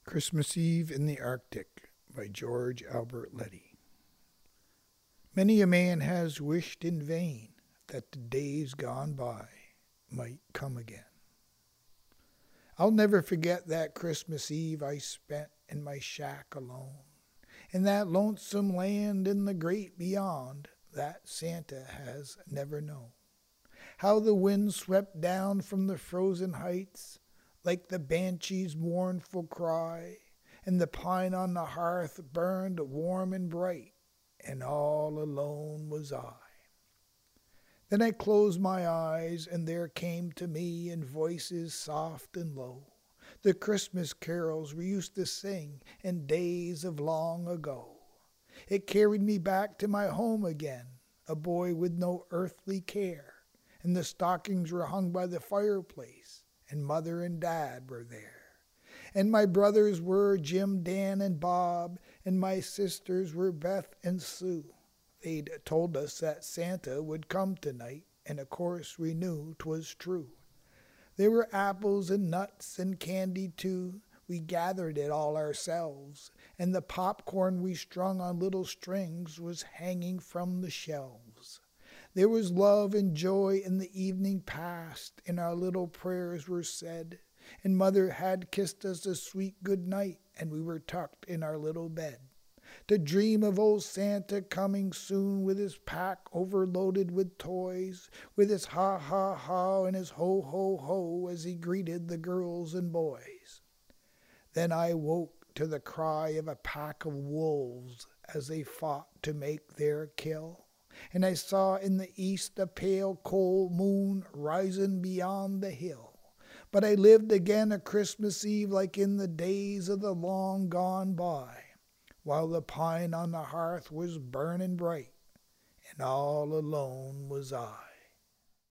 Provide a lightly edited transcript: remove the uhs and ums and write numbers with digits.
Christmas Eve in the Arctic by George Albert Letty. Many a man has wished in vain that the days gone by might come again. I'll never forget that Christmas Eve I spent in my shack alone, in that lonesome land in the great beyond that Santa has never known. How the wind swept down from the frozen heights like the banshee's mournful cry, and the pine on the hearth burned warm and bright, and all alone was I. Then I closed my eyes, and there came to me in voices soft and low the Christmas carols we used to sing in days of long ago. It carried me back to my home again, a boy with no earthly care, and the stockings were hung by the fireplace, and Mother and Dad were there. And my brothers were Jim, Dan, and Bob, and my sisters were Beth and Sue. They'd told us that Santa would come tonight, and of course we knew 'twas true. There were apples and nuts and candy too. We gathered it all ourselves, and the popcorn we strung on little strings was hanging from the shelves. There was love and joy in the evening past, and our little prayers were said, and Mother had kissed us a sweet good night, and we were tucked in our little bed, to dream of old Santa coming soon with his pack overloaded with toys, with his ha ha ha and his ho ho ho as he greeted the girls and boys. Then I woke to the cry of a pack of wolves as they fought to make their kill. And I saw in the east a pale cold moon rising beyond the hill. But I lived again a Christmas Eve like in the days of the long gone by, while the pine on the hearth was burning bright, and all alone was I.